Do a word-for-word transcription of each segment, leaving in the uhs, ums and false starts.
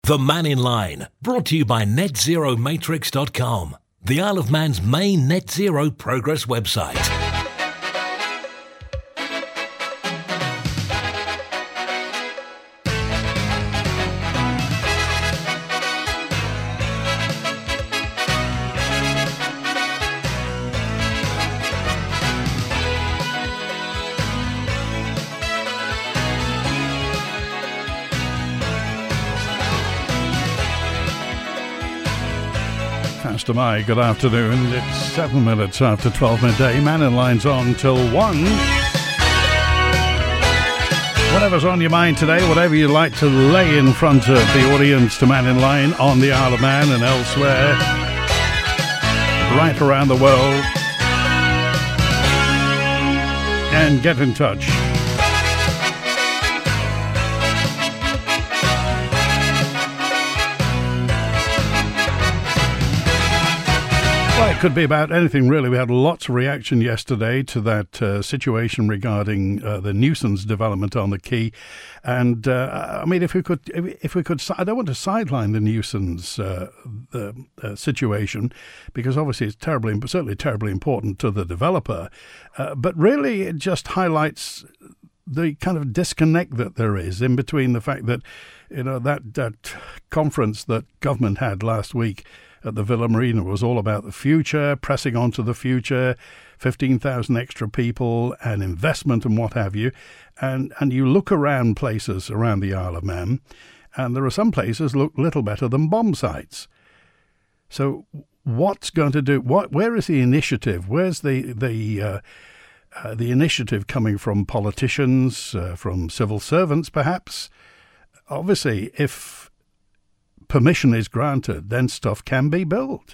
The Man in Line, brought to you by net zero matrix dot com, the Isle of Man's main net zero progress website. To my good afternoon. It's seven minutes after twelve midday. Man in Line's on till one. Whatever's on your mind today, whatever you'd like to lay in front of the audience to Man in Line on the Isle of Man and elsewhere, right around the world, and get in touch. Well, it could be about anything, really. We had lots of reaction yesterday to that uh, situation regarding uh, the nuisance development on the quay. And, uh, I mean, if we could, if, if we could, I don't want to sideline the nuisance uh, the, uh, situation, because obviously it's terribly, certainly terribly important to the developer. Uh, but really, it just highlights the kind of disconnect that there is in between the fact that, you know, that, that conference that government had last week at the Villa Marina was all about the future, pressing on to the future, fifteen thousand extra people and investment and what have you. And and you look around places around the Isle of Man, and there are some places look little better than bomb sites. So what's going to do? What? Where is the initiative? Where's the the uh, uh, the initiative coming from? Politicians, uh, from civil servants, perhaps? Obviously, if permission is granted, then stuff can be built.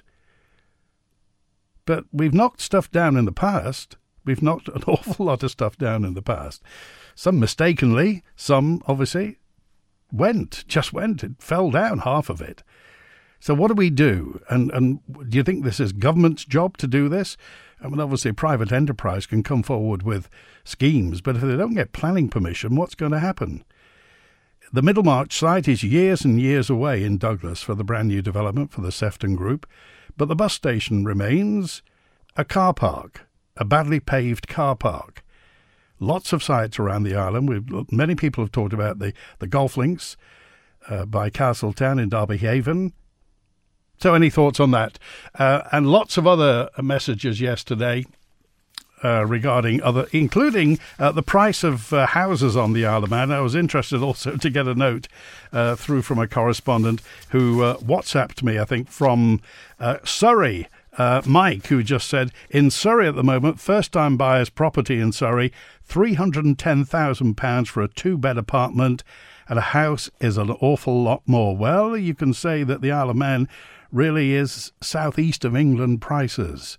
But we've knocked stuff down in the past. We've knocked an awful lot of stuff down in the past. Some mistakenly, some obviously went, just went. It fell down, half of it. So what do we do? And and do you think this is government's job to do this? I mean, obviously private enterprise can come forward with schemes, but if they don't get planning permission, what's going to happen? The Middlemarch site is years and years away in Douglas for the brand new development for the Sefton Group, but the bus station remains a car park, a badly paved car park. Lots of sites around the island. We've, many people have talked about the, the golf links uh, by Castletown in Derby Haven. So any thoughts on that? Uh, and lots of other messages yesterday Uh, regarding other, including uh, the price of uh, houses on the Isle of Man. I was interested also to get a note uh, through from a correspondent who uh, WhatsApped me, I think, from uh, Surrey, uh, Mike, who just said, in Surrey at the moment, first-time buyers property in Surrey, three hundred ten thousand pounds for a two-bed apartment, and a house is an awful lot more. Well, you can say that the Isle of Man really is southeast of England prices.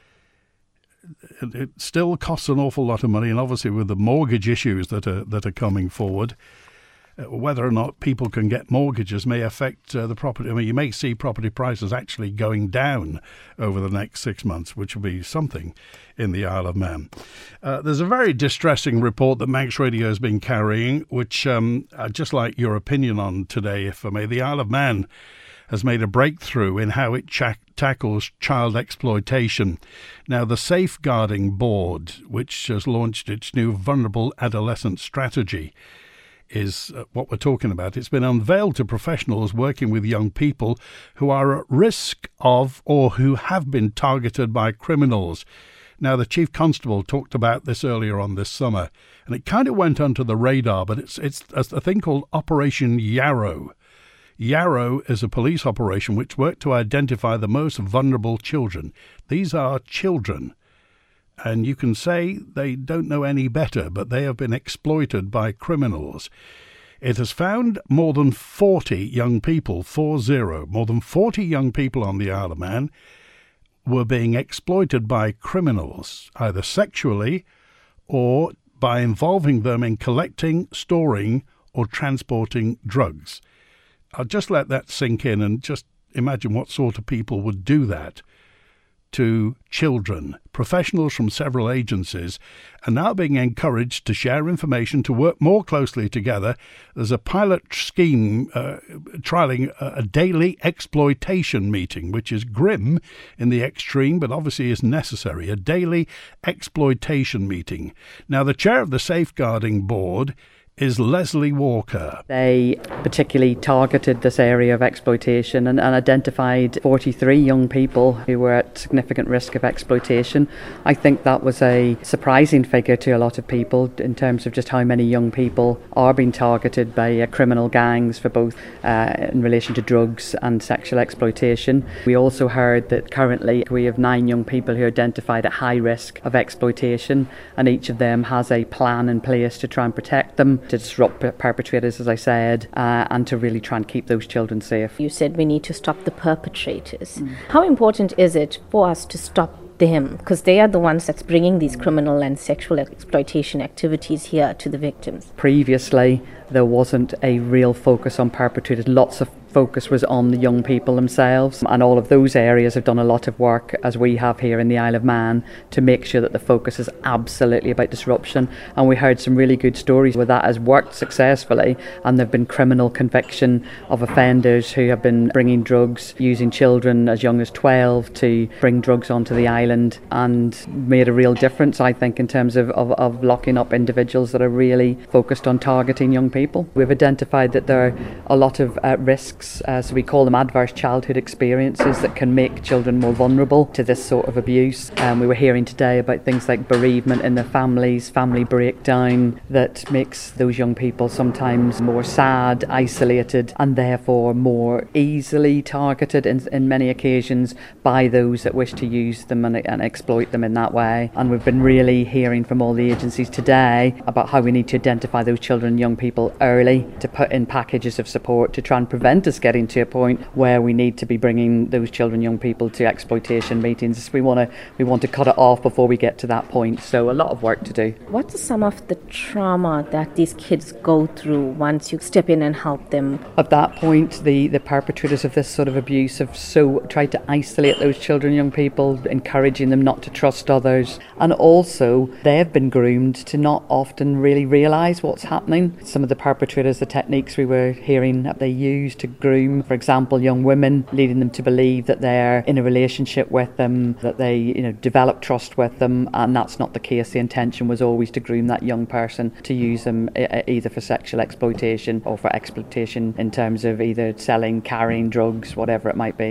It still costs an awful lot of money, and obviously with the mortgage issues that are that are coming forward, uh, whether or not people can get mortgages may affect uh, the property. I mean, you may see property prices actually going down over the next six months, which will be something in the Isle of Man. Uh, there's a very distressing report that Manx Radio has been carrying, which um, I'd just like your opinion on today, if I may. The Isle of Man has made a breakthrough in how it ch- tackles child exploitation. Now, the Safeguarding Board, which has launched its new Vulnerable Adolescent Strategy, is uh, what we're talking about. It's been unveiled to professionals working with young people who are at risk of or who have been targeted by criminals. Now, the Chief Constable talked about this earlier on this summer, and it kind of went under the radar, but it's, it's a thing called Operation Yarrow. Yarrow is a police operation which worked to identify the most vulnerable children. These are children, and you can say they don't know any better, but they have been exploited by criminals. It has found more than forty young people, four zero, more than forty young people on the Isle of Man were being exploited by criminals, either sexually or by involving them in collecting, storing, or transporting drugs. I'll just let that sink in and just imagine what sort of people would do that to children. Professionals from several agencies are now being encouraged to share information, to work more closely together. There's a pilot scheme uh, trialling a, a daily exploitation meeting, which is grim in the extreme, but obviously is necessary. A daily exploitation meeting. Now, the chair of the Safeguarding Board is Leslie Walker. They particularly targeted this area of exploitation and, and identified forty-three young people who were at significant risk of exploitation. I think that was a surprising figure to a lot of people in terms of just how many young people are being targeted by uh, criminal gangs for both uh, in relation to drugs and sexual exploitation. We also heard that currently we have nine young people who are identified at high risk of exploitation, and each of them has a plan in place to try and protect them, to disrupt perpetrators, as I said, uh, and to really try and keep those children safe. You said we need to stop the perpetrators. Mm. How important is it for us to stop them? Because they are the ones that's bringing these criminal and sexual exploitation activities here to the victims. Previously, there wasn't a real focus on perpetrators. Lots of focus was on the young people themselves, and all of those areas have done a lot of work, as we have here in the Isle of Man, to make sure that the focus is absolutely about disruption. And we heard some really good stories where that has worked successfully, and there have been criminal conviction of offenders who have been bringing drugs, using children as young as twelve to bring drugs onto the island, and made a real difference, I think, in terms of, of, of locking up individuals that are really focused on targeting young people. We've identified that there are a lot of uh, risks, as we call them, adverse childhood experiences that can make children more vulnerable to this sort of abuse. Um, we were hearing today about things like bereavement in their families, family breakdown, that makes those young people sometimes more sad, isolated, and therefore more easily targeted in, in many occasions by those that wish to use them and, and exploit them in that way. And we've been really hearing from all the agencies today about how we need to identify those children and young people early, to put in packages of support to try and prevent us getting to a point where we need to be bringing those children, young people to exploitation meetings. We want to we want to cut it off before we get to that point. So a lot of work to do. What is some of the trauma that these kids go through once you step in and help them? At that point, the, the perpetrators of this sort of abuse have so tried to isolate those children, young people, encouraging them not to trust others. And also, they've been groomed to not often really realise what's happening. Some of the perpetrators, the techniques we were hearing that they use to groom, for example, young women, leading them to believe that they're in a relationship with them, that they, you know, develop trust with them, and that's not the case. The intention was always to groom that young person to use them either for sexual exploitation or for exploitation in terms of either selling, carrying drugs, whatever it might be.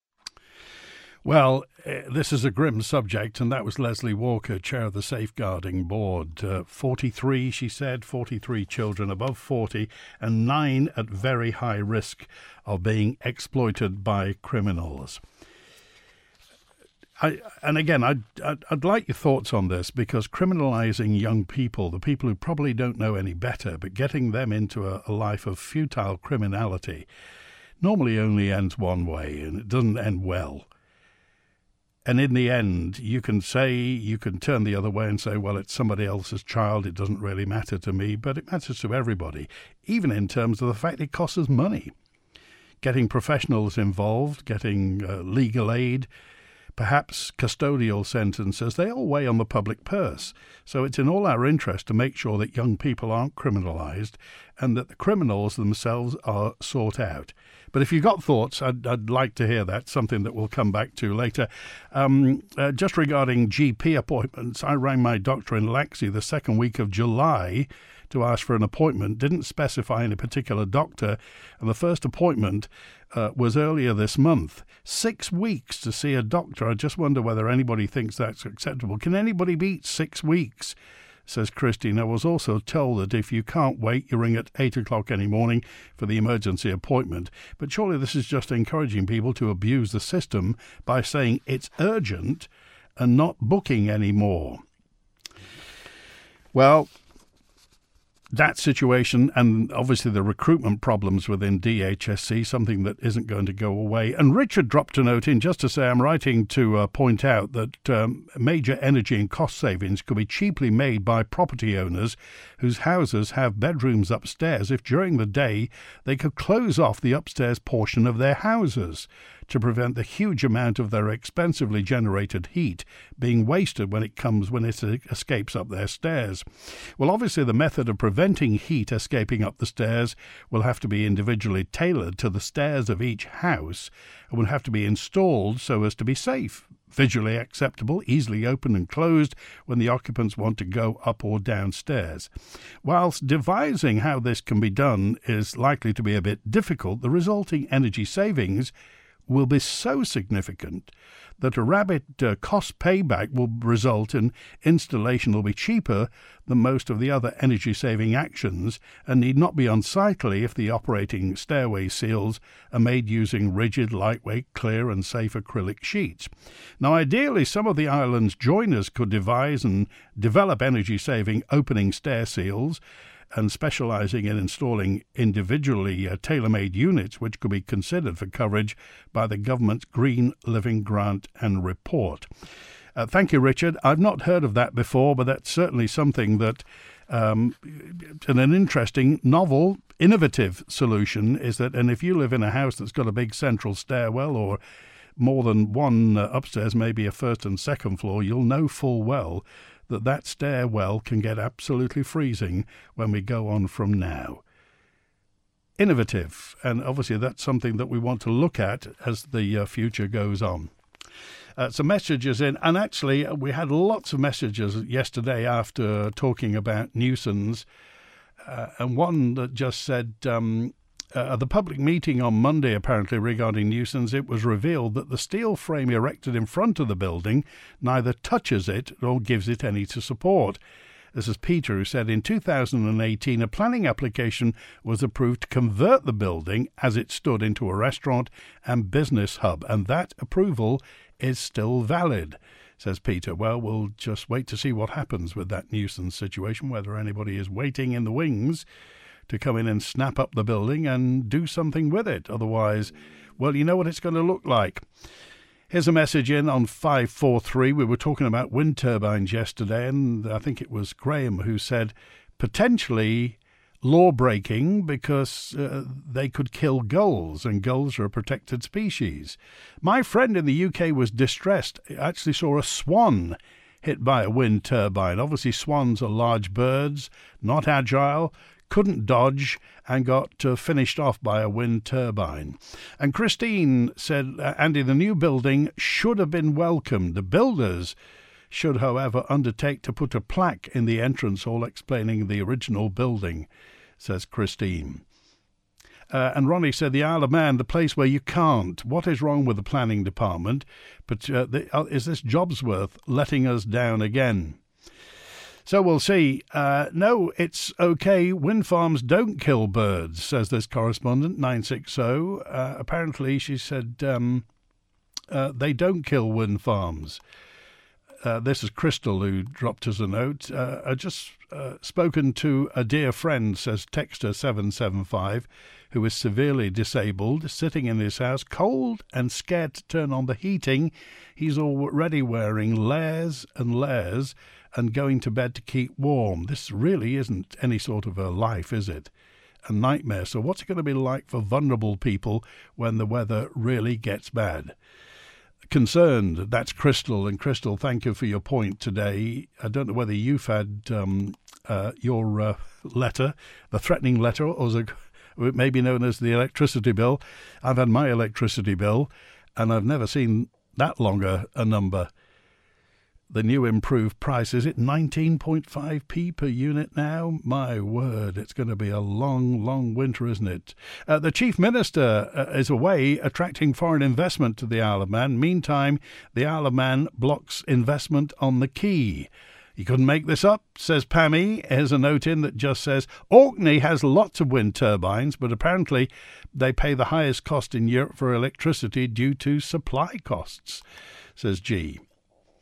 Well, uh, this is a grim subject, and that was Leslie Walker, chair of the Safeguarding Board. Uh, forty-three, she said, forty-three children above forty, and nine at very high risk of being exploited by criminals. I, and again, I'd, I'd, I'd like your thoughts on this, because criminalising young people, the people who probably don't know any better, but getting them into a, a life of futile criminality, normally only ends one way, and it doesn't end well. And in the end, you can say, you can turn the other way and say, well, it's somebody else's child, it doesn't really matter to me, but it matters to everybody, even in terms of the fact it costs us money. Getting professionals involved, getting uh, legal aid, perhaps custodial sentences, they all weigh on the public purse. So it's in all our interest to make sure that young people aren't criminalised and that the criminals themselves are sought out. But if you've got thoughts, I'd, I'd like to hear that, something that we'll come back to later. Um, uh, just regarding G P appointments, I rang my doctor in Laxey the second week of July to ask for an appointment, didn't specify any particular doctor, and the first appointment uh, was earlier this month. Six weeks to see a doctor. I just wonder whether anybody thinks that's acceptable. Can anybody beat six weeks? Says Christine. I was also told that if you can't wait, you ring at eight o'clock any morning for the emergency appointment. But surely this is just encouraging people to abuse the system by saying it's urgent and not booking anymore. Well, that situation, and obviously the recruitment problems within D H S C, something that isn't going to go away. And Richard dropped a note in just to say, I'm writing to uh, point out that um, major energy and cost savings could be cheaply made by property owners whose houses have bedrooms upstairs if during the day they could close off the upstairs portion of their houses to prevent the huge amount of their expensively generated heat being wasted when it comes when it escapes up their stairs. Well, obviously the method of preventing heat escaping up the stairs will have to be individually tailored to the stairs of each house and will have to be installed so as to be safe, visually acceptable, easily opened and closed when the occupants want to go up or downstairs. Whilst devising how this can be done is likely to be a bit difficult, the resulting energy savings will be so significant that a rapid uh, cost payback will result in installation will be cheaper than most of the other energy-saving actions and need not be unsightly if the operating stairway seals are made using rigid, lightweight, clear and safe acrylic sheets. Now, ideally, some of the island's joiners could devise and develop energy-saving opening stair seals and specialising in installing individually uh, tailor-made units which could be considered for coverage by the government's Green Living Grant and Report. Uh, thank you, Richard. I've not heard of that before, but that's certainly something that um, an interesting, novel, innovative solution is that, and if you live in a house that's got a big central stairwell or more than one uh, upstairs, maybe a first and second floor, you'll know full well that that stairwell can get absolutely freezing when we go on from now. Innovative, and obviously that's something that we want to look at as the uh, future goes on. Uh, some messages in, and actually we had lots of messages yesterday after talking about nuisance, uh, and one that just said, um, Uh, at the public meeting on Monday, apparently, regarding nuisance, it was revealed that the steel frame erected in front of the building neither touches it nor gives it any to support. This is Peter, who said in two thousand eighteen a planning application was approved to convert the building as it stood into a restaurant and business hub, and that approval is still valid, says Peter. Well, we'll just wait to see what happens with that nuisance situation, whether anybody is waiting in the wings to come in and snap up the building and do something with it. Otherwise, well, you know what it's going to look like. Here's a message in on five four three. We were talking about wind turbines yesterday, and I think it was Graham who said potentially law-breaking because uh, they could kill gulls, and gulls are a protected species. My friend in the U K was distressed. He actually saw a swan hit by a wind turbine. Obviously, swans are large birds, not agile, couldn't dodge, and got uh, finished off by a wind turbine. And Christine said, uh, Andy, the new building should have been welcomed. The builders should, however, undertake to put a plaque in the entrance hall explaining the original building, says Christine. Uh, and Ronnie said, the Isle of Man, the place where you can't. What is wrong with the planning department? But uh, the, uh, is this Jobsworth letting us down again? So we'll see. Uh, no, it's okay. Wind farms don't kill birds, says this correspondent, nine six zero. Uh, apparently, she said, um, uh, they don't kill wind farms. Uh, this is Crystal who dropped us a note. Uh, I just uh, spoken to a dear friend, says Texter seven seven five, who is severely disabled, sitting in his house, cold and scared to turn on the heating. He's already wearing layers and layers and going to bed to keep warm. This really isn't any sort of a life, is it? A nightmare. So what's it going to be like for vulnerable people when the weather really gets bad? Concerned, that's Crystal. And Crystal, thank you for your point today. I don't know whether you've had um, uh, your uh, letter, the threatening letter, or is it maybe known as the electricity bill. I've had my electricity bill, and I've never seen that longer a number. The new improved price, is it nineteen point five p per unit now? My word, it's going to be a long, long winter, isn't it? Uh, the Chief Minister uh, is away attracting foreign investment to the Isle of Man. Meantime, the Isle of Man blocks investment on the Quay. You couldn't make this up, says Pammy. Here's a note in that just says, Orkney has lots of wind turbines, but apparently they pay the highest cost in Europe for electricity due to supply costs, says G.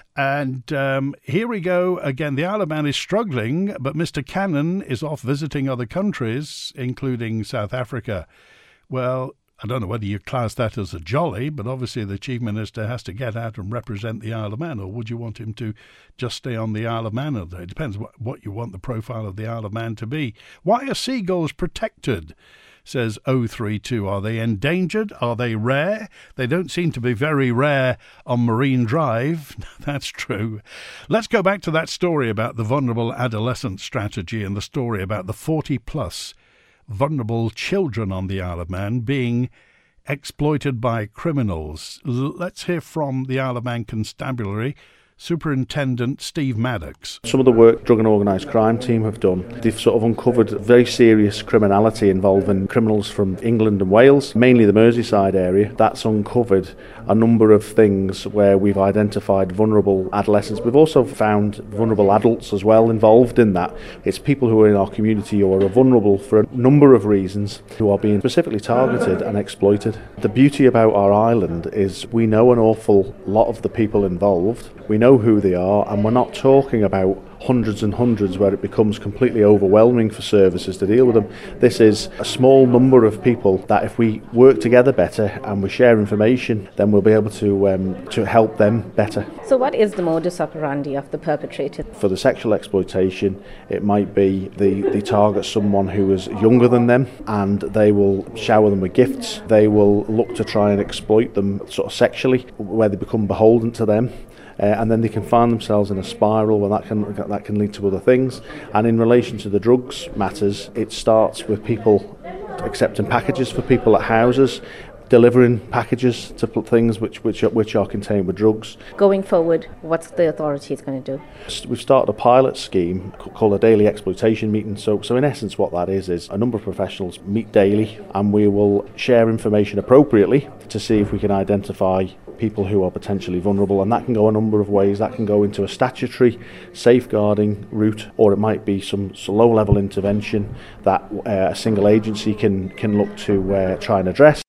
And um, here we go again. The Isle of Man is struggling, but Mister Cannon is off visiting other countries, including South Africa. Well, I don't know whether you class that as a jolly, but obviously the Chief Minister has to get out and represent the Isle of Man, or would you want him to just stay on the Isle of Man? It depends what, what you want the profile of the Isle of Man to be. Why are seagulls protected? Says oh three two. Are they endangered? Are they rare? They don't seem to be very rare on Marine Drive. That's true. Let's go back to that story about the vulnerable adolescent strategy and the story about the forty plus vulnerable children on the Isle of Man being exploited by criminals. L- let's hear from the Isle of Man Constabulary Superintendent Steve Maddox. Some of the work Drug and Organised Crime team have done, they've sort of uncovered very serious criminality involving criminals from England and Wales, mainly the Merseyside area. That's uncovered a number of things where we've identified vulnerable adolescents. We've also found vulnerable adults as well involved in that. It's people who are in our community who are vulnerable for a number of reasons, who are being specifically targeted and exploited. The beauty about our island is we know an awful lot of the people involved. We know who they are, and we're not talking about hundreds and hundreds where it becomes completely overwhelming for services to deal with them. This is a small number of people that if we work together better and we share information, then we'll be able to um, to help them better. So what is the modus operandi of the perpetrator? For the sexual exploitation, it might be they, they target someone who is younger than them, and they will shower them with gifts. They will look to try and exploit them sort of sexually, where they become beholden to them. Uh, and then they can find themselves in a spiral where that can that can lead to other things. And in relation to the drugs matters, it starts with people accepting packages for people at houses, delivering packages to things which which are, which are contained with drugs. Going forward, what's the authorities going to do? We've started a pilot scheme called a daily exploitation meeting. So, so in essence, what that is is a number of professionals meet daily, and we will share information appropriately to see if we can identify people who are potentially vulnerable, and that can go a number of ways. That can go into a statutory safeguarding route, or it might be some, some low-level intervention that uh, a single agency can can look to uh, try and address.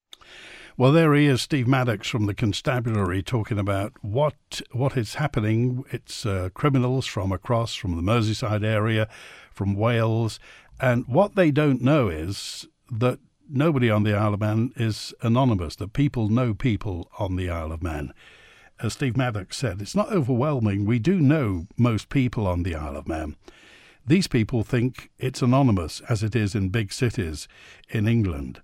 Well, there he is, Steve Maddox from the Constabulary, talking about what what is happening. It's uh, criminals from across, from the Merseyside area, from Wales, and what they don't know is that nobody on the Isle of Man is anonymous, that people know people on the Isle of Man. As Steve Maddox said, it's not overwhelming. We do know most people on the Isle of Man. These people think it's anonymous, as it is in big cities in England.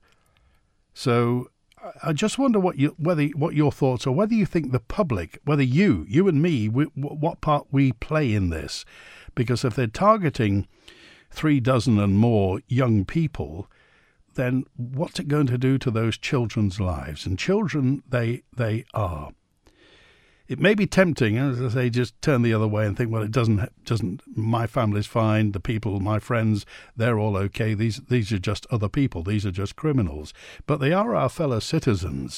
So I just wonder what you, whether what your thoughts are, whether you think the public, whether you, you and me, we, what part we play in this. Because if they're targeting three dozen and more young people, then what's it going to do to those children's lives? And children, they they are. It may be tempting, as I say, just turn the other way and think, well, it doesn't, doesn't. My family's fine. The people, my friends, they're all okay. These these are just other people. These are just criminals. But they are our fellow citizens.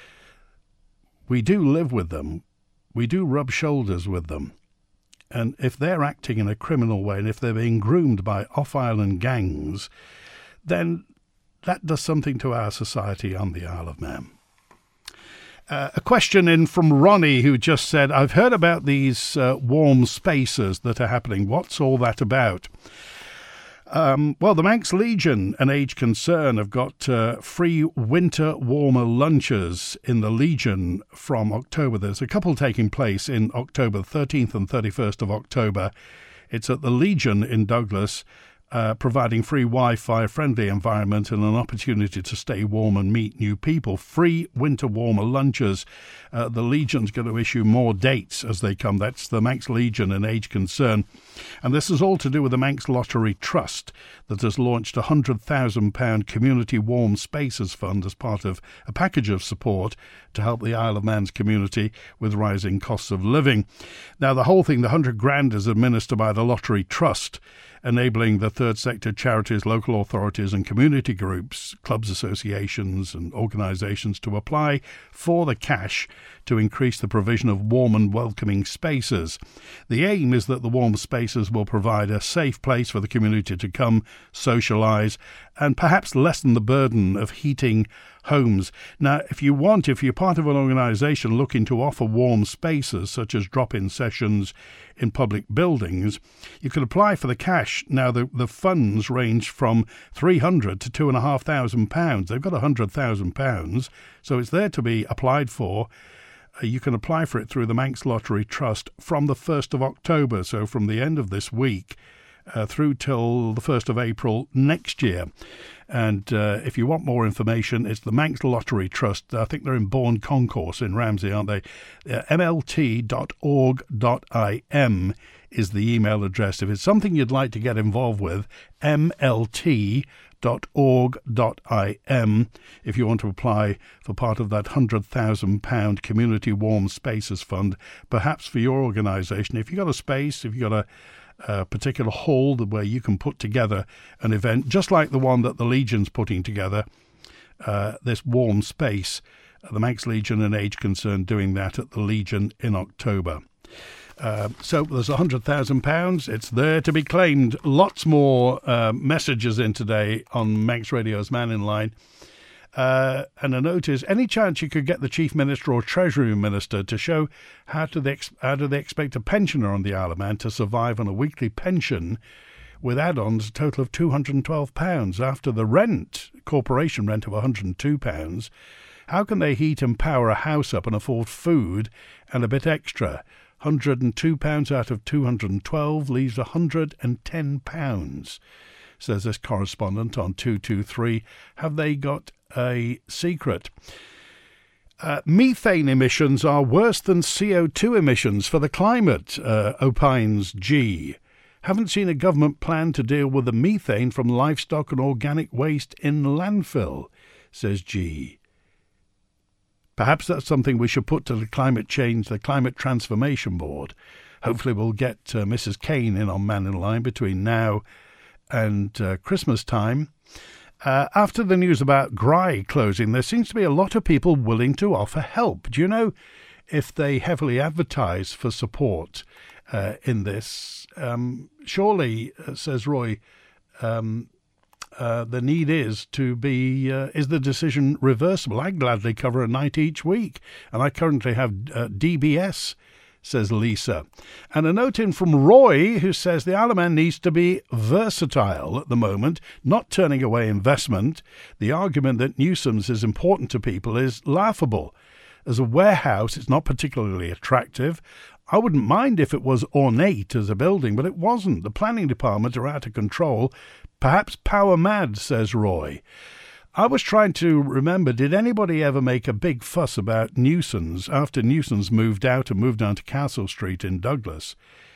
We do live with them. We do rub shoulders with them. And if they're acting in a criminal way, and if they're being groomed by off-island gangs, then that does something to our society on the Isle of Man. Uh, a question in from Ronnie, who just said, I've heard about these uh, warm spaces that are happening. What's all that about? Um, well, the Manx Legion and Age Concern have got uh, free winter warmer lunches in the Legion from October. There's a couple taking place in October, thirteenth and thirty-first of October. It's at the Legion in Douglas, Uh, providing free Wi-Fi, friendly environment and an opportunity to stay warm and meet new people. Free winter warmer lunches. Uh, the Legion's going to issue more dates as they come. That's the Manx Legion and Age Concern. And this is all to do with the Manx Lottery Trust that has launched a one hundred thousand pounds Community Warm Spaces Fund as part of a package of support to help the Isle of Man's community with rising costs of living. Now, the whole thing, the one hundred grand, is administered by the Lottery Trust, enabling the third sector charities, local authorities and community groups, clubs, associations and organisations to apply for the cash to increase the provision of warm and welcoming spaces. The aim is that the warm spaces will provide a safe place for the community to come, socialise and perhaps lessen the burden of heating homes. Now, if you want, if you're part of an organisation looking to offer warm spaces, such as drop-in sessions in public buildings, you can apply for the cash. Now, the, the funds range from three hundred to two and a half thousand pounds. They've got a hundred thousand pounds, so it's there to be applied for. Uh, you can apply for it through the Manx Lottery Trust from the first of October, so from the end of this week uh, through till the first of April next year. And uh, if you want more information, it's the Manx Lottery Trust. I think they're in Bourne Concourse in Ramsey, aren't they? Uh, m l t dot org dot i m is the email address. If it's something you'd like to get involved with, m l t dot org dot i m if you want to apply for part of that one hundred thousand pounds Community Warm Spaces Fund, perhaps for your organisation. If you've got a space, if you've got a a particular hall where you can put together an event, just like the one that the Legion's putting together, uh, this warm space, uh, the Manx Legion and Age Concern doing that at the Legion in October. Uh, so there's one hundred thousand pounds. It's there to be claimed. Lots more uh, messages in today on Manx Radio's Man in Line. Uh, and a note is, any chance you could get the Chief Minister or Treasury Minister to show how do they, ex- how do they expect a pensioner on the Isle of Man to survive on a weekly pension with add-ons a total of two hundred twelve pounds after the rent, corporation rent of one hundred two pounds? How can they heat and power a house up and afford food and a bit extra? one hundred two pounds out of two hundred twelve leaves one hundred ten pounds, says this correspondent on two two three. Have they got a secret? Uh, methane emissions are worse than C O two emissions for the climate, uh, opines G. Haven't seen a government plan to deal with the methane from livestock and organic waste in landfill, says G. Perhaps that's something we should put to the climate change, the Climate Transformation Board. Hopefully we'll get uh, Missus Kane in on Man in Line between now and uh, Christmas time. Uh, after the news about Gry closing, there seems to be a lot of people willing to offer help. Do you know if they heavily advertise for support uh, in this? Um, surely, uh, says Roy, um, uh, the need is to be, uh, is the decision reversible? I gladly cover a night each week, and I currently have uh, D B S, says Lisa. And a note in from Roy, who says the Isle of Man needs to be versatile at the moment, not turning away investment. The argument that Newsams is important to people is laughable. As a warehouse, it's not particularly attractive. I wouldn't mind if it was ornate as a building, but it wasn't. The planning department are out of control. Perhaps power mad, says Roy. I was trying to remember, did anybody ever make a big fuss about Newsams after Newsams moved out and moved on to Castle Street in Douglas?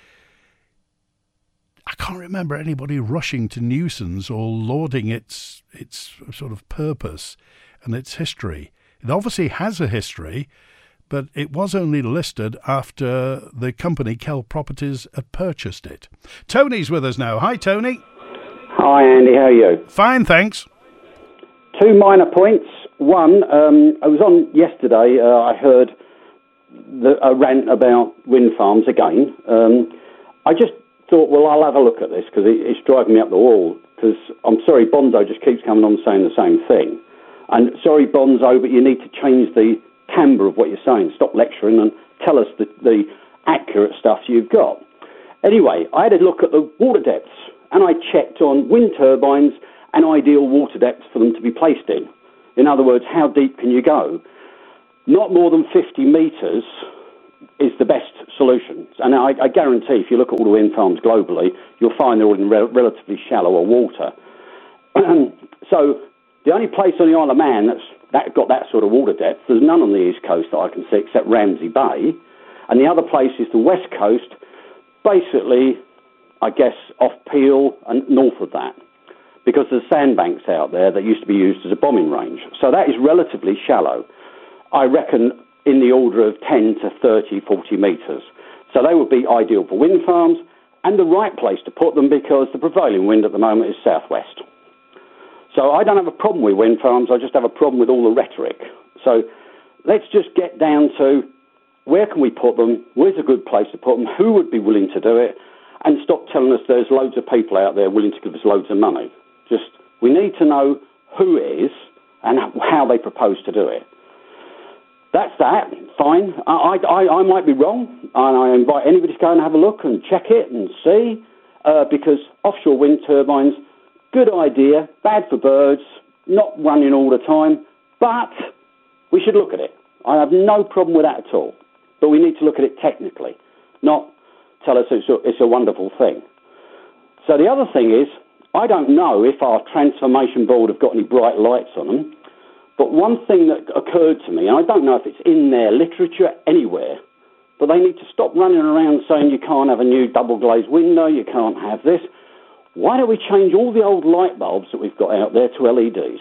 I can't remember anybody rushing to Newsams or lauding its its sort of purpose and its history. It obviously has a history, but it was only listed after the company Kell Properties had purchased it. Tony's with us now. Hi, Tony. Hi, Andy. How are you? Fine, thanks. Two minor points. One, um, I was on yesterday. Uh, I heard the, a rant about wind farms again. Um, I just thought, well, I'll have a look at this because it, it's driving me up the wall. Because I'm sorry, Bonzo just keeps coming on saying the same thing. And sorry, Bonzo, but you need to change the timbre of what you're saying. Stop lecturing and tell us the, the accurate stuff you've got. Anyway, I had a look at the water depths and I checked on wind turbines and ideal water depths for them to be placed in. In other words, how deep can you go? Not more than fifty metres is the best solution. And I, I guarantee if you look at all the wind farms globally, you'll find they're all in re- relatively shallower water. So the only place on the Isle of Man that's that got that sort of water depth, there's none on the east coast that I can see except Ramsey Bay. And the other place is the west coast, basically, I guess, off Peel and north of that, because there's sandbanks out there that used to be used as a bombing range. So that is relatively shallow. I reckon in the order of ten to thirty, forty metres. So they would be ideal for wind farms and the right place to put them because the prevailing wind at the moment is southwest. So I don't have a problem with wind farms, I just have a problem with all the rhetoric. So let's just get down to where can we put them, where's a good place to put them, who would be willing to do it, and stop telling us there's loads of people out there willing to give us loads of money. Just We need to know who it is and how they propose to do it. That's that, fine. I, I, I might be wrong, and I invite anybody to go and have a look and check it and see, uh, because offshore wind turbines, good idea, bad for birds, not running all the time, but we should look at it. I have no problem with that at all, but we need to look at it technically, not tell us it's a, it's a wonderful thing. So the other thing is, I don't know if our transformation board have got any bright lights on them, but one thing that occurred to me, and I don't know if it's in their literature anywhere, but they need to stop running around saying you can't have a new double-glazed window, you can't have this. Why don't we change all the old light bulbs that we've got out there to L E Ds?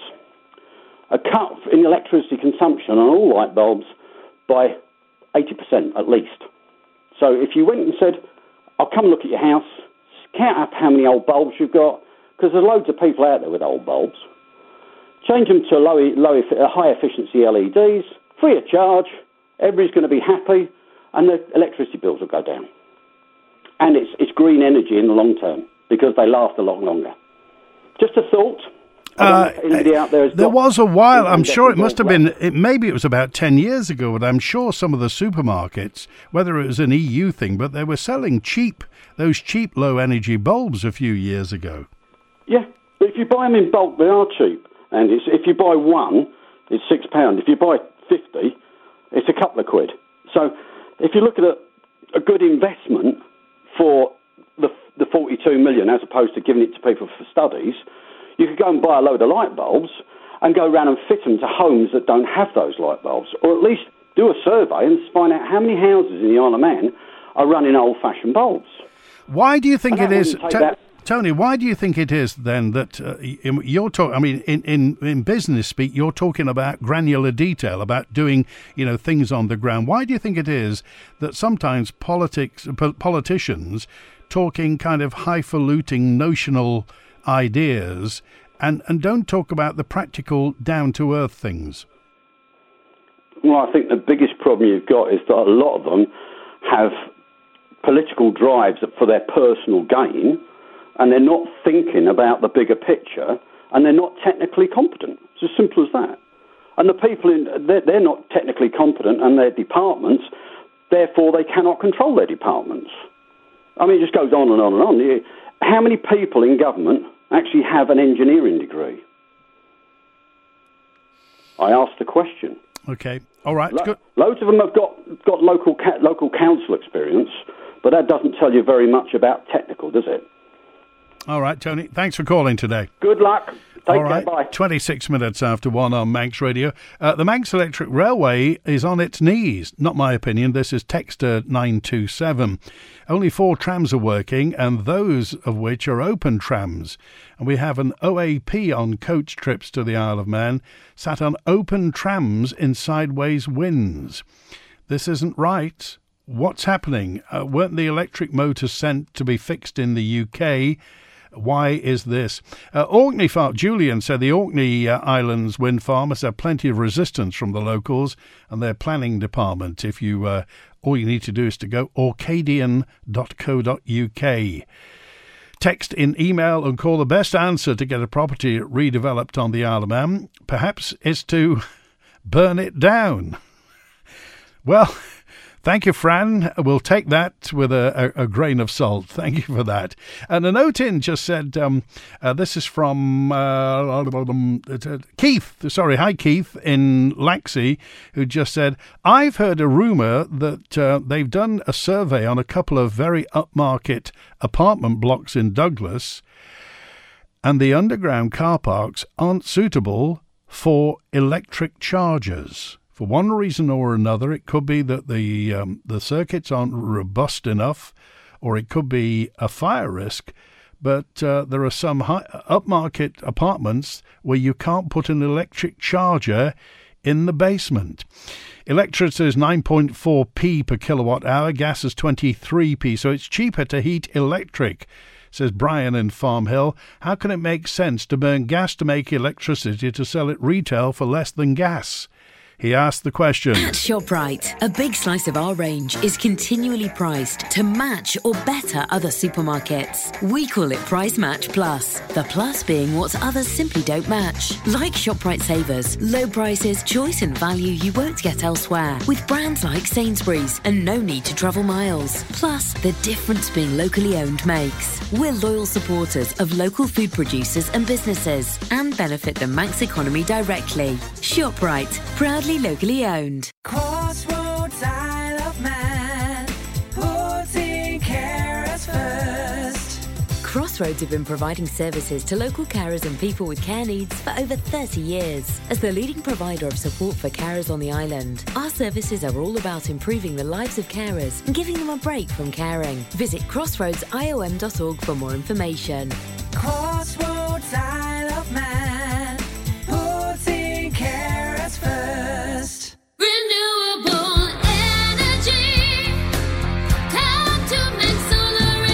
A cut in electricity consumption on all light bulbs by eighty percent at least. So if you went and said, I'll come look at your house, count up how many old bulbs you've got, because there's loads of people out there with old bulbs, change them to low, low, high efficiency L E Ds, free of charge, everybody's going to be happy, and the electricity bills will go down. And it's, it's green energy in the long term, because they last a lot longer. Just a thought. Uh, out there, there was a while, I'm sure it must have been, it, maybe it was about ten years ago, but I'm sure some of the supermarkets, whether it was an E U thing, but they were selling cheap, those cheap low-energy bulbs a few years ago. Yeah, but if you buy them in bulk, they are cheap. And it's, if you buy one, it's six pounds. If you buy fifty, it's a couple of quid. So if you look at a, a good investment for the, the forty-two million, as opposed to giving it to people for studies, you could go and buy a load of light bulbs and go around and fit them to homes that don't have those light bulbs, or at least do a survey and find out how many houses in the Isle of Man are running old-fashioned bulbs. Why do you think it is... T- Tony, why do you think it is then that uh, you're talking? I mean, in, in, in business speak, you're talking about granular detail, about doing, you know, things on the ground. Why do you think it is that sometimes politics, po- politicians talking kind of highfalutin, notional ideas and, and don't talk about the practical, down-to-earth things? Well, I think the biggest problem you've got is that a lot of them have political drives for their personal gain, and they're not thinking about the bigger picture, and they're not technically competent. It's as simple as that. And the people, in they're, they're not technically competent, and their departments, therefore they cannot control their departments. I mean, it just goes on and on and on. How many people in government actually have an engineering degree? I asked the question. Okay, all right, Lo- good. Loads of them have got, got local ca- local council experience, but that doesn't tell you very much about technical, does it? All right, Tony, thanks for calling today. Good luck. Take All care, right, bye. twenty-six minutes after one on Manx Radio. Uh, the Manx Electric Railway is on its knees. Not my opinion. This is Texter nine two seven. Only four trams are working, and those of which are open trams. And we have an O A P on coach trips to the Isle of Man, sat on open trams in sideways winds. This isn't right. What's happening? Uh, weren't the electric motors sent to be fixed in the U K? Why is this? Uh, Orkney Farm, Julian said the Orkney uh, Islands wind farm has had plenty of resistance from the locals and their planning department. If you, uh, all you need to do is to go orcadian dot co dot uk. Text in email and call. The best answer to get a property redeveloped on the Isle of Man, perhaps, is to burn it down. Well, thank you, Fran. We'll take that with a, a, a grain of salt. Thank you for that. And a note in just said, um, uh, this is from uh, Keith. Sorry, hi, Keith in Laxey, who just said, I've heard a rumour that uh, they've done a survey on a couple of very upmarket apartment blocks in Douglas, and the underground car parks aren't suitable for electric chargers. For one reason or another, it could be that the um, the circuits aren't robust enough, or it could be a fire risk, but uh, there are some high, upmarket apartments where you can't put an electric charger in the basement. Electricity is nine point four p per kilowatt hour, gas is twenty-three p, so it's cheaper to heat electric, says Brian in Farm Hill. How can it make sense to burn gas to make electricity to sell it retail for less than gas? he asked the question. At ShopRite, a big slice of our range is continually priced to match or better other supermarkets. We call it Price Match Plus, the plus being what others simply don't match. Like ShopRite Savers, low prices, choice and value you won't get elsewhere, with brands like Sainsbury's and no need to travel miles. Plus, the difference being locally owned makes. We're loyal supporters of local food producers and businesses and benefit the Manx economy directly. ShopRite, proudly locally owned. Crossroads, Isle of Man, putting carers first. Crossroads have been providing services to local carers and people with care needs for over thirty years. As the leading provider of support for carers on the island, our services are all about improving the lives of carers and giving them a break from caring. Visit crossroads I O M dot org for more information. Crossroads, Isle of Man, putting carers first. Renewable energy, come to Manx Solar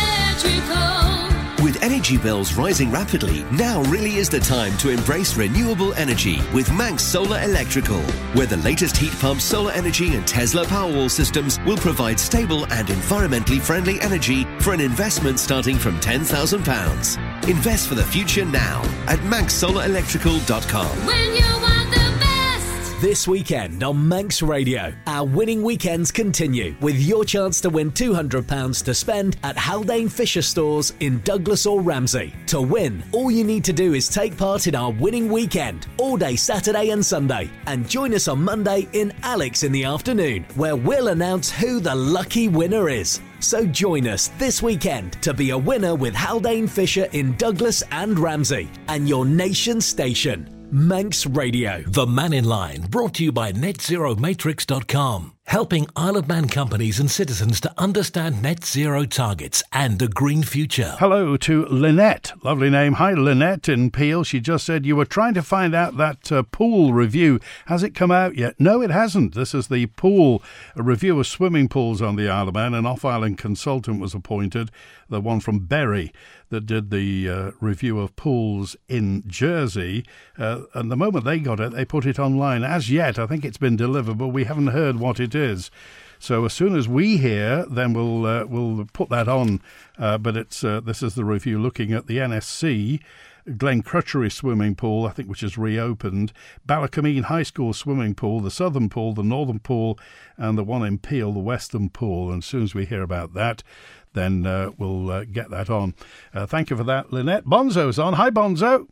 Electrical. With energy bills rising rapidly, now really is the time to embrace renewable energy with Manx Solar Electrical, where the latest heat pumps, solar energy and Tesla Powerwall systems will provide stable and environmentally friendly energy for an investment starting from ten thousand pounds. Invest for the future now at manx solar electrical dot com. When you want the best. This weekend on Manx Radio, our winning weekends continue with your chance to win two hundred pounds to spend at Haldane Fisher Stores in Douglas or Ramsey. To win, all you need to do is take part in our winning weekend all day Saturday and Sunday, and join us on Monday in Alex in the afternoon, where we'll announce who the lucky winner is. So join us this weekend to be a winner with Haldane Fisher in Douglas and Ramsey, and your nation station, Manx Radio. The Man in Line, brought to you by net zero matrix dot com. Helping Isle of Man companies and citizens to understand net zero targets and a green future. Hello to Lynette. Lovely name. Hi, Lynette in Peel. She just said you were trying to find out that uh, pool review. Has it come out yet? No, it hasn't. This is the pool a review of swimming pools on the Isle of Man. An off-island consultant was appointed, the one from Bury, that did the uh, review of pools in Jersey. Uh, and the moment they got it, they put it online. As yet, I think it's been delivered, but we haven't heard what it is. So as soon as we hear, then we'll uh, we'll put that on. Uh, but it's uh, this is the review looking at the N S C Glen Crutchery swimming pool, I think, which is reopened, Ballacameen High School swimming pool, the Southern pool, the Northern pool, and the one in Peel, the Western pool. And as soon as we hear about that, then uh, we'll uh, get that on. Uh, thank you for that, Lynette. Bonzo's on. Hi, Bonzo.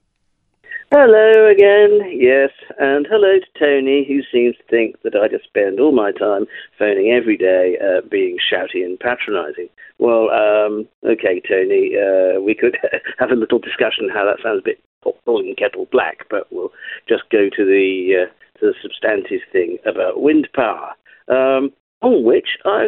Hello again, yes, and hello to Tony, who seems to think that I just spend all my time phoning every day uh, being shouty and patronising. Well, um, okay, Tony, uh, we could have a little discussion how that sounds a bit pot boiling kettle black, but we'll just go to the, uh, to the substantive thing about wind power, um, on which I,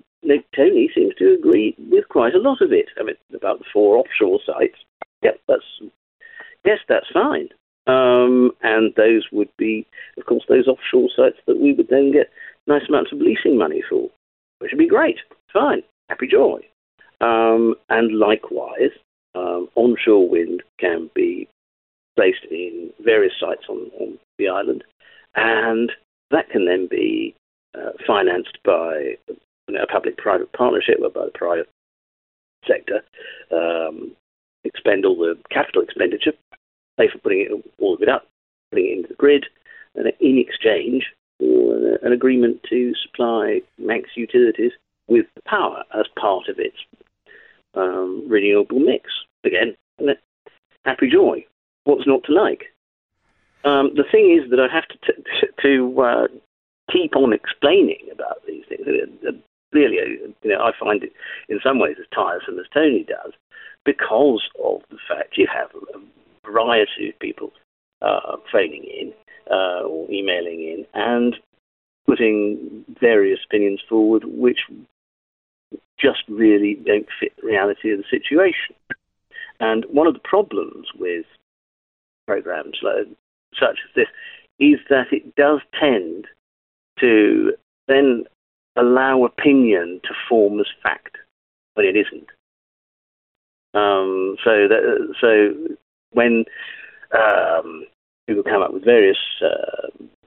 Tony seems to agree with quite a lot of it. I mean, about the four offshore sites. Yep, that's... Yes, that's fine. Um, and those would be, of course, those offshore sites that we would then get nice amounts of leasing money for, which would be great. Fine. Happy joy. Um, and likewise, um, onshore wind can be placed in various sites on, on the island, and that can then be uh, financed by you know, a public-private partnership, whereby the private sector um, expend all the capital expenditure, pay for putting it, all of it up, putting it into the grid, and in exchange for an agreement to supply Manx utilities with the power as part of its um, renewable mix. Again, happy joy. What's not to like? Um, the thing is that I have to t- to uh, keep on explaining about these things. Really, you know, I find it in some ways as tiresome as Tony does, because of the fact you have a variety of people uh, phoning in uh, or emailing in and putting various opinions forward which just really don't fit the reality of the situation. And one of the problems with programs like, such as this is that it does tend to then allow opinion to form as fact when it isn't. Um, so that, so when um, people come up with various uh,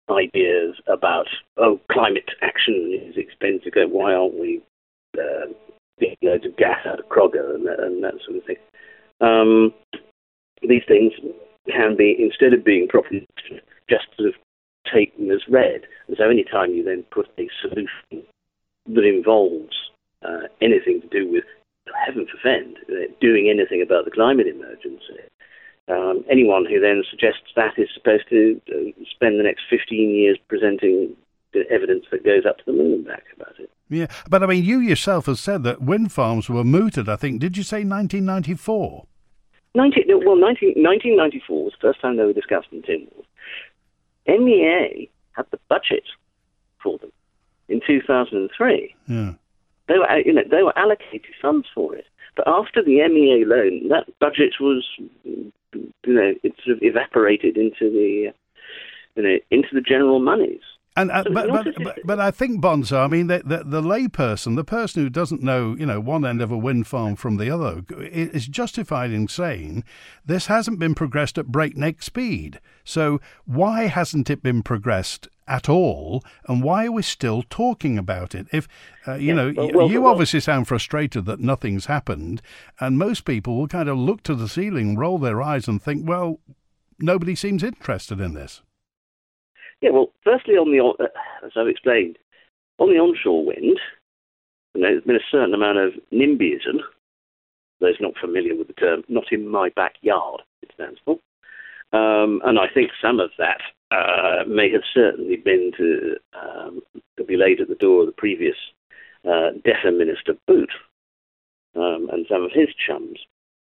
ideas about, oh, climate action is expensive, why aren't we uh, getting loads of gas out of Crogger and, and that sort of thing. Um, these things can be, instead of being properly just sort of taken as read. And so any time you then put a solution that involves uh, anything to do with, heaven forfend, uh, doing anything about the climate emergency, um, anyone who then suggests that is supposed to uh, spend the next fifteen years presenting the evidence that goes up to the moon and back about it. Yeah, but I mean, you yourself have said that wind farms were mooted, I think. Did you say nineteen ninety-four? nineteen, well, nineteen, nineteen ninety-four was the first time they were discussed in Tynwald. M E A had the budget for them in two thousand three. Yeah. They were, you know, they were allocated funds for it. But after the M E A loan, that budget was, you know, it sort of evaporated into the, you know, into the general monies. And uh, but, but, but but I think, Bonzo, I mean, the, the the layperson, the person who doesn't know, you know, one end of a wind farm from the other, is justified in saying this hasn't been progressed at breakneck speed. So why hasn't it been progressed at all, and why are we still talking about it? If uh, you yeah, know, well, well, you well, obviously sound frustrated that nothing's happened, and most people will kind of look to the ceiling, roll their eyes, and think, well, nobody seems interested in this. Yeah, well, firstly, on the, uh, as I've explained, on the onshore wind, you know, there's been a certain amount of NIMBYism. Those not familiar with the term, not in my backyard, it stands for. Um, and I think some of that uh, may have certainly been to, um, to be laid at the door of the previous uh, DEFRA Minister Boot um, and some of his chums.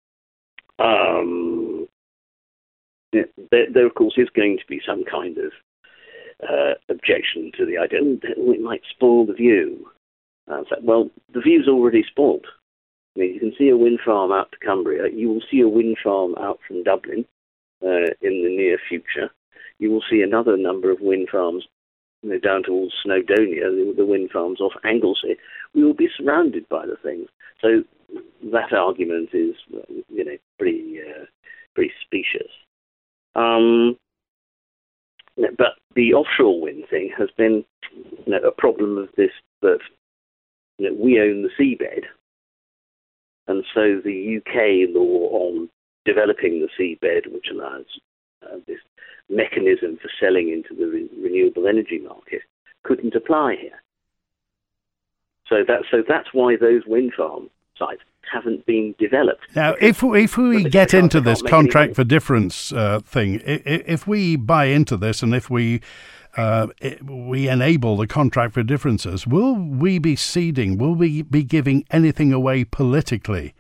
Um, there, there, of course, is going to be some kind of Uh, objection to the idea that it might spoil the view. Uh, so, well, the view's already spoiled. I mean, you can see a wind farm out to Cumbria. You will see a wind farm out from Dublin uh, in the near future. You will see another number of wind farms, you know, down towards Snowdonia, the, the wind farms off Anglesey. We will be surrounded by the things. So that argument is, you know, pretty, uh, pretty specious. Um, But the offshore wind thing has been, you know, a problem of this, that, you know, we own the seabed, and so the U K law on developing the seabed, which allows uh, this mechanism for selling into the re- renewable energy market, couldn't apply here. So that so that's why those wind farm sites haven't been developed. Now, if we, if we get into this contract for difference uh, thing, if we buy into this and if we uh, we enable the contract for differences, will we be ceding, will we be giving anything away politically?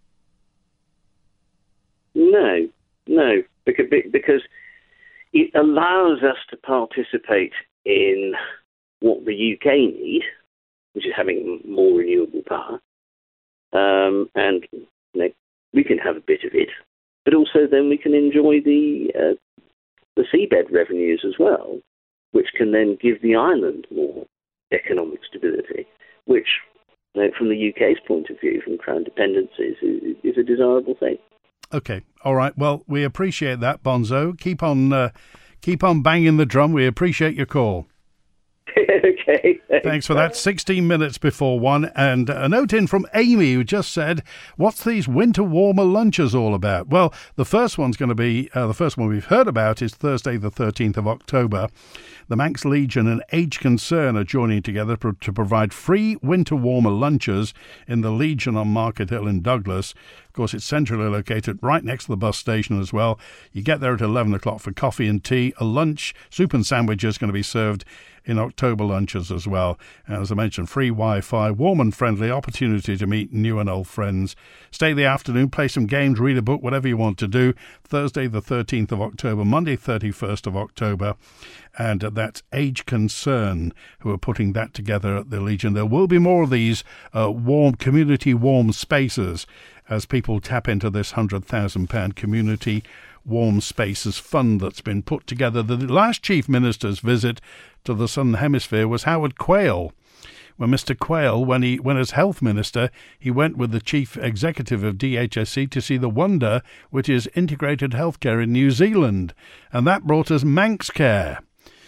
No, no, because, because it allows us to participate in what the U K need, which is having more renewable power. Um, and you know, we can have a bit of it, but also then we can enjoy the uh, the seabed revenues as well, which can then give the island more economic stability, which, you know, from the U K's point of view, from Crown dependencies, is, is a desirable thing. Okay, all right. Well, we appreciate that, Bonzo. Keep on, uh, keep on banging the drum. We appreciate your call. Okay. Thanks for that. sixteen minutes before one. And a note in from Amy, who just said, what's these winter warmer lunches all about? Well, the first one's going to be, uh, the first one we've heard about is Thursday the thirteenth of October. The Manx Legion and Age Concern are joining together pro- to provide free winter warmer lunches in the Legion on Market Hill in Douglas. Of course, it's centrally located right next to the bus station as well. You get there at eleven o'clock for coffee and tea. A lunch, soup and sandwiches going to be served in October lunches as well. And as I mentioned, free Wi-Fi, warm and friendly, opportunity to meet new and old friends. Stay the afternoon, play some games, read a book, whatever you want to do. Thursday the thirteenth of October, Monday thirty-first of October. And that's Age Concern who are putting that together at the Legion. There will be more of these uh, warm, community warm spaces as people tap into this one hundred thousand pounds community warm spaces fund that's been put together. The last Chief Minister's visit to the Southern Hemisphere was Howard Quayle. When Mister Quayle, when he when as Health Minister, he went with the Chief Executive of D H S C to see the wonder which is integrated healthcare in New Zealand. And that brought us Manx Care.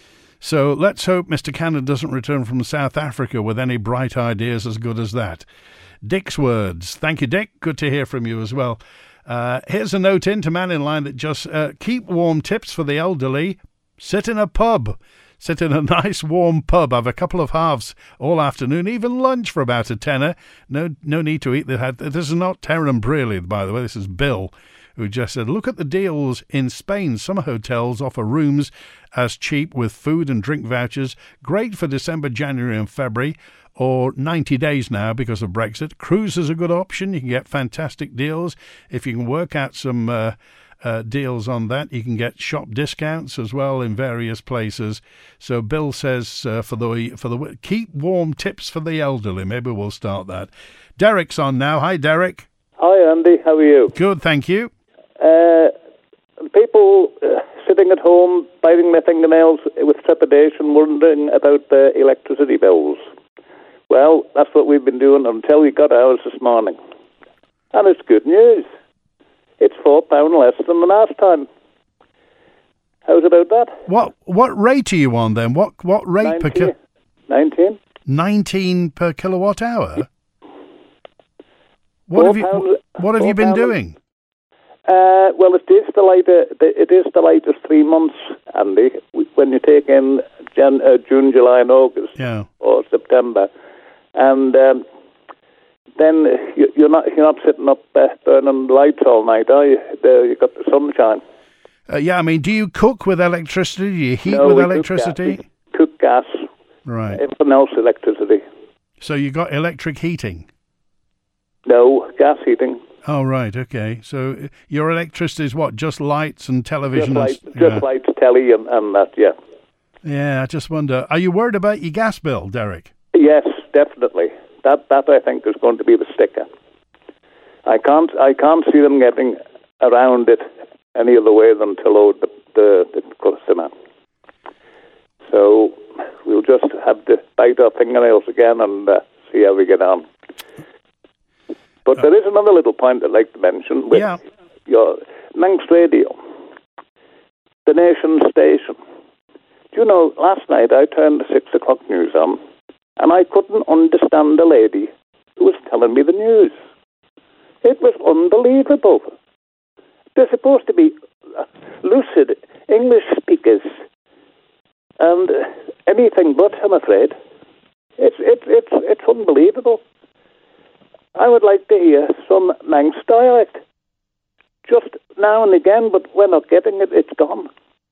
So let's hope Mister Cannon doesn't return from South Africa with any bright ideas as good as that. Dick's words. Thank you, Dick. Good to hear from you as well. Uh, here's a note in to Man in Line that just uh, keep warm tips for the elderly. Sit in a pub. Sit in a nice warm pub. Have a couple of halves all afternoon, even lunch for about a tenner. No no need to eat the. This is not Terran Brearley, by the way. This is Bill, who just said, look at the deals in Spain. Some hotels offer rooms as cheap with food and drink vouchers. Great for December, January and February, or ninety days now because of Brexit. Cruise is a good option. You can get fantastic deals. If you can work out some uh, uh, deals on that, you can get shop discounts as well in various places. So Bill says uh, for the for the keep warm tips for the elderly. Maybe we'll start that. Derek's on now. Hi, Derek. Hi, Andy. How are you? Good, thank you. Uh, people uh, sitting at home biting their fingernails with trepidation, wondering about their electricity bills. Well, that's what we've been doing until we got ours this morning. And it's good news. It's four pounds less than the last time. How's about that? What what rate are you on then? What what rate per nineteen. ki- nineteen. nineteen per kilowatt hour? What Four have you pounds- what have four you been pounds- doing? Uh, well, it is the later, it is the latest three months, Andy. When you take in Jan, uh, June, July, and August, Yeah. or September, and um, then you, you're not you're not sitting up uh, burning lights all night, are you? There, you got the sunshine. Uh, yeah, I mean, do you cook with electricity? Do you heat No, with we cook electricity? gas. We cook gas. Right. Everything else, electricity. So you got electric heating? No, gas heating. Oh, right, okay. So uh, your electricity is what, just lights and television? Just and lights, s- just yeah. lights, telly, and, and that. Yeah. Yeah, I just wonder, are you worried about your gas bill, Derek? Yes, definitely. That that I think is going to be the sticker. I can't I can't see them getting around it any other way than to load the the, the customer. So we'll just have to bite our fingernails again and uh, see how we get on. But there is another little point I'd like to mention with Yeah. your Manx Radio, the nation station. Do you know, last night I turned the six o'clock news on, and I couldn't understand the lady who was telling me the news. It was unbelievable. They're supposed to be uh, lucid English speakers, and uh, anything but, I'm afraid. It's it's it's it's unbelievable. I would like to hear some Manx dialect, just now and again, but we're not getting it. It's gone.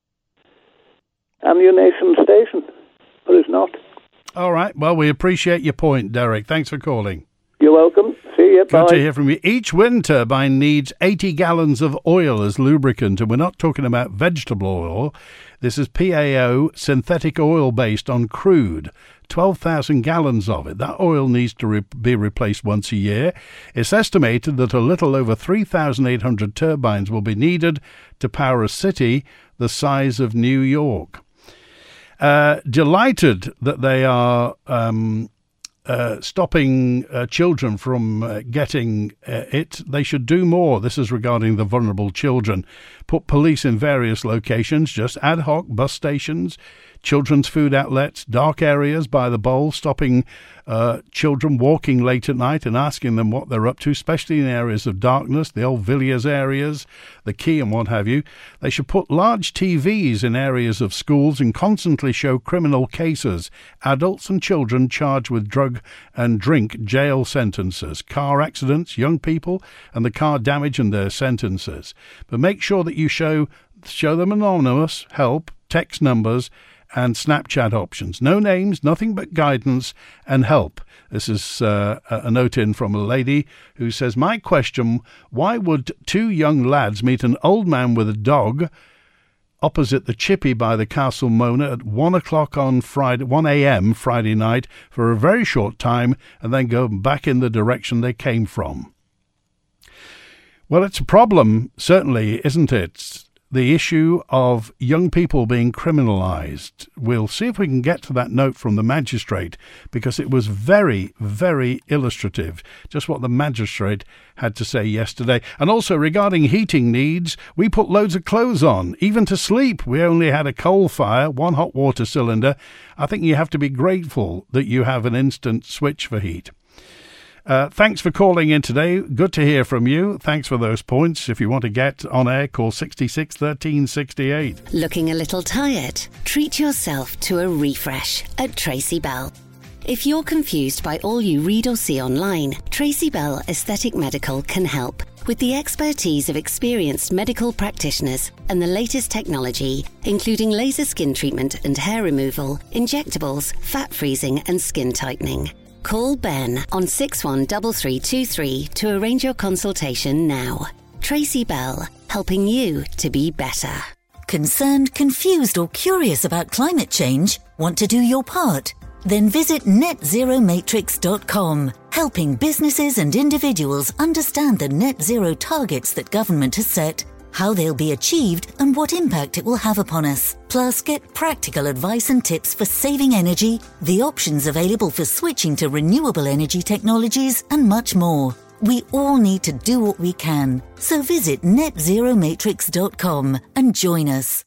I'm your nation station, but it's not. All right, well, we appreciate your point, Derek. Thanks for calling. You're welcome. See you. Good Bye. to hear from you. Each wind turbine needs eighty gallons of oil as lubricant, and we're not talking about vegetable oil. This is P A O, synthetic oil based on crude. twelve thousand gallons of it. That oil needs to re- be replaced once a year. It's estimated that a little over three thousand eight hundred turbines will be needed to power a city the size of New York. Uh, delighted that they are um, uh, stopping uh, children from uh, getting uh, it. They should do more. This is regarding the vulnerable children. Put police in various locations, just ad hoc bus stations, children's food outlets, dark areas by the bowl, stopping uh, children walking late at night and asking them what they're up to, especially in areas of darkness, the old Villiers areas, the Quay and what have you. They should put large T Vs in areas of schools and constantly show criminal cases, adults and children charged with drug and drink jail sentences, car accidents, young people, and the car damage and their sentences. But make sure that you show show them anonymous help, text numbers, and Snapchat options. No names, nothing but guidance and help. This is uh, a note in from a lady who says, my question, why would two young lads meet an old man with a dog opposite the Chippy by the Castle Mona at one o'clock on Friday, one a.m. Friday night for a very short time and then go back in the direction they came from? Well, it's a problem, certainly, isn't it? the issue of young people being criminalised. We'll see if we can get to that note from the magistrate, because it was very, very illustrative, just what the magistrate had to say yesterday. And also regarding heating needs, we put loads of clothes on. Even to sleep, we only had a coal fire, one hot water cylinder. I think you have to be grateful that you have an instant switch for heat. Uh, thanks for calling in today. Good to hear from you. Thanks for those points. If you want to get on air, call sixty-six thirteen sixty-eight. Looking a little tired? Treat yourself to a refresh at Tracy Bell. If you're confused by all you read or see online, Tracy Bell Aesthetic Medical can help. With the expertise of experienced medical practitioners and the latest technology, including laser skin treatment and hair removal, injectables, fat freezing and skin tightening. Call Ben on six one three three two three to arrange your consultation now. Tracy Bell, helping you to be better. Concerned, confused or curious about climate change? Want to do your part? Then visit net zero matrix dot com, helping businesses and individuals understand the net zero targets that government has set, how they'll be achieved and what impact it will have upon us. Plus, get practical advice and tips for saving energy, the options available for switching to renewable energy technologies, and much more. We all need to do what we can. So visit net zero matrix dot com and join us.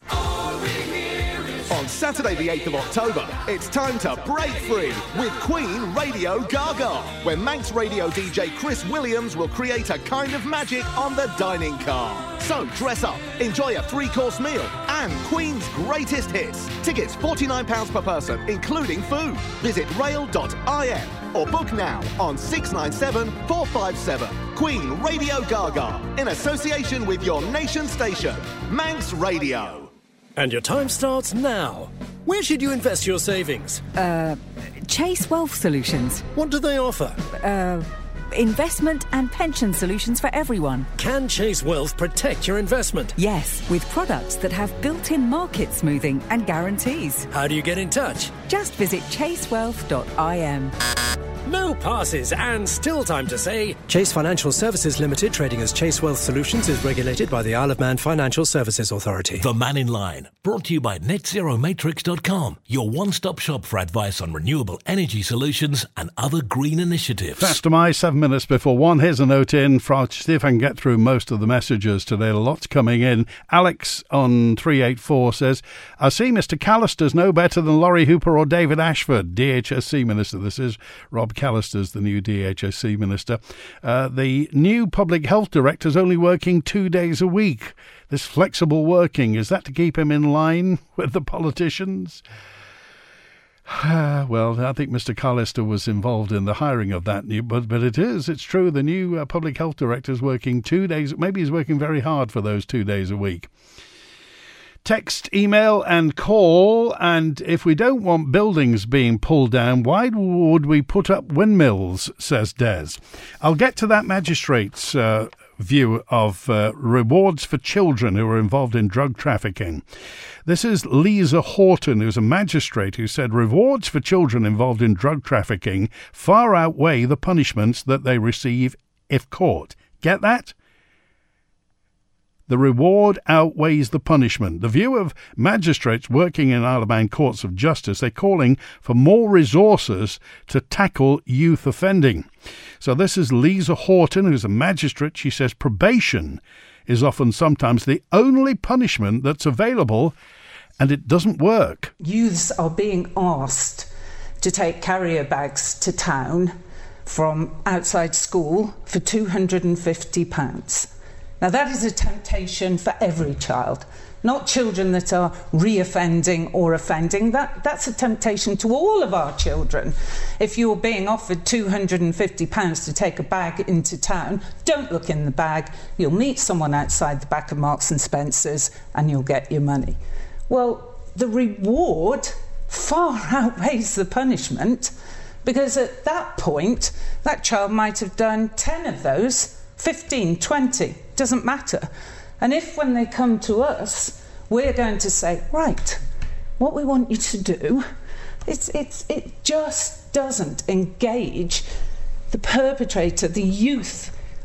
On Saturday the eighth of October, it's time to break free with Queen Radio Gaga, where Manx Radio D J Chris Williams will create a kind of magic on the dining car. So dress up, enjoy a three-course meal and Queen's greatest hits. Tickets forty-nine pounds per person, including food. Visit rail dot I M or book now on six nine seven four five seven. Queen Radio Gaga, in association with your nation station, Manx Radio. And your time starts now. Where should you invest your savings? Uh, Chase Wealth Solutions. What do they offer? Uh, investment and pension solutions for everyone. Can Chase Wealth protect your investment? Yes, with products that have built-in market smoothing and guarantees. How do you get in touch? Just visit chase wealth dot I M. No passes and still time to say Chase Financial Services Limited, trading as Chase Wealth Solutions, is regulated by the Isle of Man Financial Services Authority. The Man in Line, brought to you by net zero matrix dot com, your one-stop shop for advice on renewable energy solutions and other green initiatives. Fast to my seven minutes before one. Here's a note in for see if I can get through most of the messages today. Lots coming in. Alex on three eight four says, I see Mister Callister's no better than Laurie Hooper or David Ashford, D H S C Minister. This is Rob Callister's the new D H S C Minister. Uh, the new Public Health Director is only working two days a week. This flexible working, is that to keep him in line with the politicians? Well, I think Mister Callister was involved in the hiring of that new, but but it is, it's true, the new uh, Public Health Director is working two days, maybe he's working very hard for those two days a week. Text, email and call, and if we don't want buildings being pulled down, why would we put up windmills, says Des. I'll get to that magistrate's uh, view of uh, rewards for children who are involved in drug trafficking. This is Lisa Horton, who's a magistrate, who said rewards for children involved in drug trafficking far outweigh the punishments that they receive if caught. Get that? The reward outweighs the punishment. The view of magistrates working in Isle of Man courts of justice, they're calling for more resources to tackle youth offending. So this is Lisa Horton, who's a magistrate. She says probation is often sometimes the only punishment that's available, and it doesn't work. Youths are being asked to take carrier bags to town from outside school for two hundred fifty pounds. Now that is a temptation for every child, not children that are reoffending or offending. That, that's a temptation to all of our children. If you're being offered two hundred fifty pounds to take a bag into town, don't look in the bag. You'll meet someone outside the back of Marks and Spencer's and you'll get your money. Well, the reward far outweighs the punishment, because at that point, that child might have done ten of those, fifteen, twenty, doesn't matter. And if when they come to us, we're going to say, right, what we want you to do, it's, it's, it just doesn't engage the perpetrator, the youth,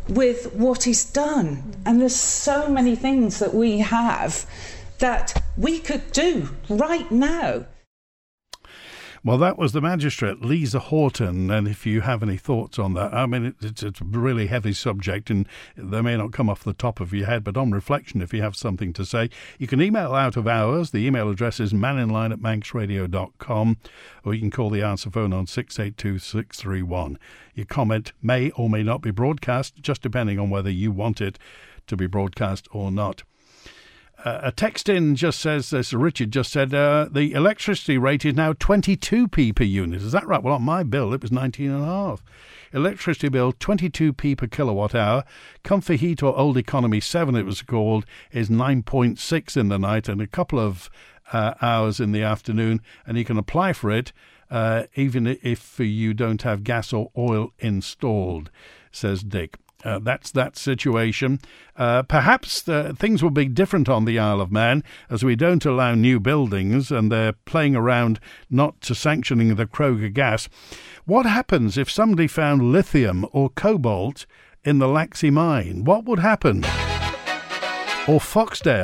with what he's done. And there's so many things that we have that we could do right now. Well, that was the magistrate, Lisa Horton, and if you have any thoughts on that, I mean, it's, it's a really heavy subject and they may not come off the top of your head, but on reflection, if you have something to say, you can email out of hours. The email address is maninline at manx radio dot com, or you can call the answer phone on six eight two six three one. Your comment may or may not be broadcast, just depending on whether you want it to be broadcast or not. Uh, a text in just says, as Richard just said, uh, the electricity rate is now twenty-two p per unit. Is that right? Well, on my bill, it was nineteen and a half. Electricity bill, twenty-two p per kilowatt hour. Comfy Heat or Old Economy seven, it was called, is nine point six in the night and a couple of uh, hours in the afternoon. And you can apply for it uh, even if you don't have gas or oil installed, says Dick. Uh, that's that situation. Uh, perhaps the, things will be different on the Isle of Man as we don't allow new buildings and they're playing around not to sanctioning the Kroger gas. What happens if somebody found lithium or cobalt in the Laxey mine? What would happen? Or Foxdale?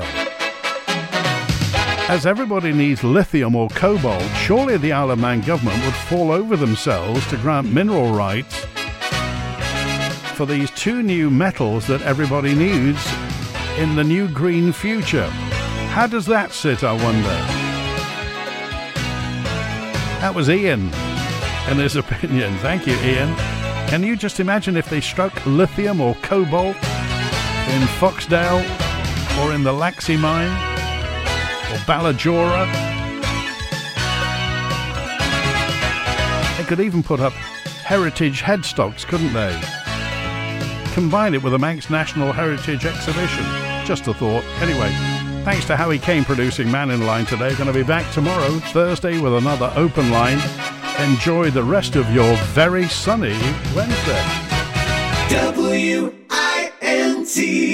As everybody needs lithium or cobalt, surely the Isle of Man government would fall over themselves to grant mineral rights for these two new metals that everybody needs in the new green future. How does that sit, I wonder? That was Ian and his opinion. Thank you, Ian. Can you just imagine if they struck lithium or cobalt in Foxdale or in the Laxey mine or Ballajora? They could even put up heritage headstocks, couldn't they? Combine it with a Manx National Heritage Exhibition. Just a thought. Anyway, thanks to Howie Kane producing Man in Line today. Going to be back tomorrow, Thursday, with another open line. Enjoy the rest of your very sunny Wednesday. W I N T